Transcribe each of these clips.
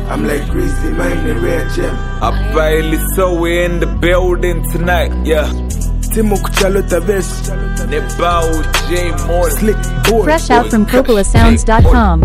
I'm like Grizzly, mine a rare gem. Apaili, so we in the building tonight, yeah. Timu kuchalota best. Nebao J More. Slick boy. Fresh out from CoppolaSounds.com.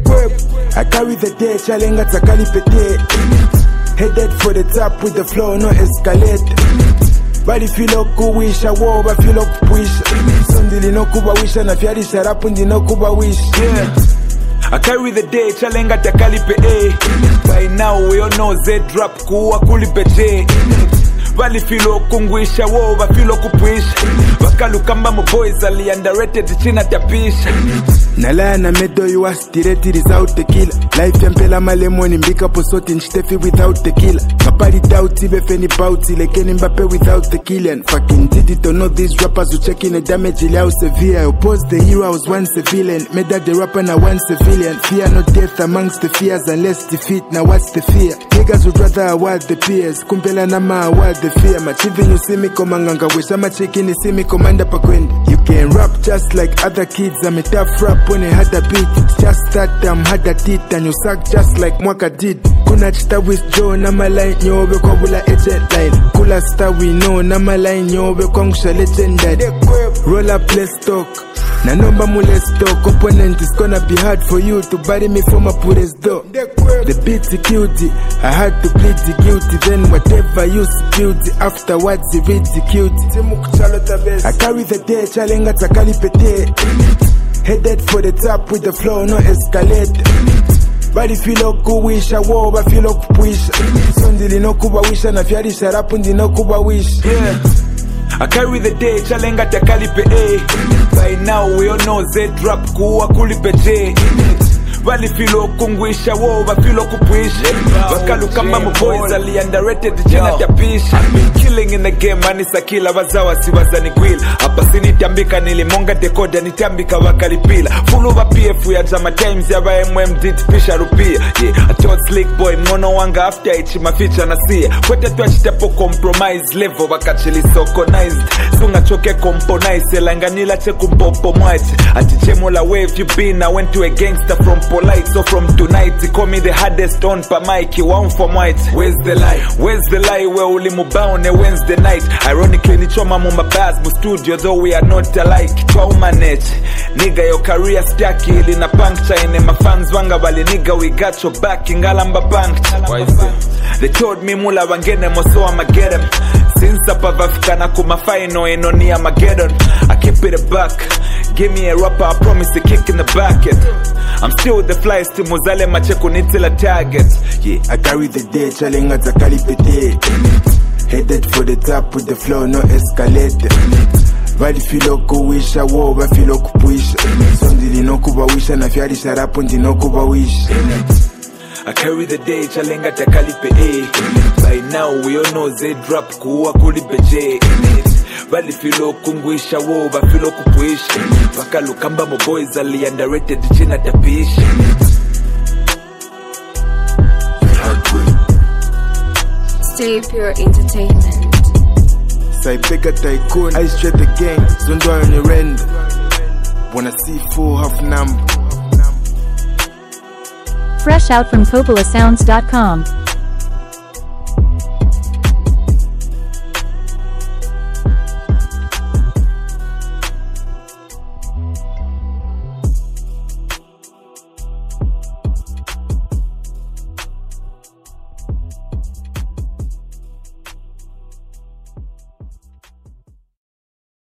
I carry the day, chalenga takali pete. Headed for the top with the flow, no escalate. Body feel like kuwisha, woba feel like push. Sundili no kuba wisha, na fiari sharapundi no kuba wish. Yeah. I carry the day, chalenga takali pe. By now we all know Z drop kuwa kulipe J. Bali filo kungwisha, woba filo kupuisha. Wakalukamba mo boys ali underrated china tapisha. Nalaya na medo you was direct without tequila. Life yampela malemoni mbika posoti nshitefi without tequila. Mapari doubt ibe feni bouty lekeni Mbappe without tequila. And fucking did it or not, these rappers who checking the damage ili how severe. I opposed the hero, I was once a villain. Made that the rapper now one civilian. Fear no death amongst the fears unless defeat. Now what's the fear? Niggas would rather award the peers. Kumpela na ma award the fear. Machivi you see me komanganga. Wish I'm a chicken you see me commander pakwendi. You can rap just like other kids. I'm a tough rap when I had a beat. It's just that I'm had a teeth and you suck just like Mwaka did. Kuna chita with Joe na maline nyobe kwa bula agent line. Kula star we know na maline nyobe kwa ngusha legendary. Roll up let's talk. Na number mule stock. Opponent is gonna be hard for you to bury me for my purest door. The beat's guilty. I had to plead the guilty. Then whatever you spilled afterwards he reads the guilty. I carry the day chalenga takali pete. Headed for the top with the flow, no escalate. Body feel like kuwisha, woba feel like push. Sundili no kuba wisha, na fiari sharapundi no kuba wish. Yeah. I carry the day, chalenga takali pe. By now we all know Z drop kuwa kulipe J. Bali filo kungwisha, woba filo kupuisha. Wakalukamba mo boys ali underrated china tapisha. I've been killing in the game, manisa kila wazawa siwaza ni gwil. Hapa sinitambika nilimonga dekoda nitambika wakalipila. Full over PF ya jama times ya MM did pisha rupia. Yeah, I told slick boy mono wanga after ichi maficha na siya. Kwete tuachitapo compromise level wakachili soconized. Sunga choke componize elanga nila cheku mpopo mwite. Atichemo la wave you been, I went to a gangster from polite. So from tonight, he call me the hardest on per mic. He want for white. Where's the lie? Where's the lie? Where uli mubao ne Wednesday night. Ironically, ni choma mumba bars mu studio, though we are not alike. Choma net. Nigga, your career staki ili na puncture. Ine my fans wanga bali nigga, we got your back. Ingalamba puncture. Why is it? They told me mula wangene moso I'ma get him. Since up Africana kuma final enoni Armageddon. I keep it a buck. Give me a rapper, I promise a kick in the bucket. I'm still with the flies to Mozale Macheku Nitila target. Yeah, I carry the day, chalenga takali pete. Headed for the top with the flow, no escalate. Bali filo kuwisha, woba filo kupuisha. Sondili no kuba wisha, na fiari sharapundi no kuba wish. I carry the day, chalenga takali pe. By now we all know Z drop kuwa kulipe J. Bali filo kungwisha, woba filo kupuisha. Wakalukamba mo boys ali underrated china tapisha. Stay Pure Entertainment. Saipeka tycoon, I straight the gang. Zundwa on your end. Wanna see full half number. Fresh out from CoppolaSounds.com.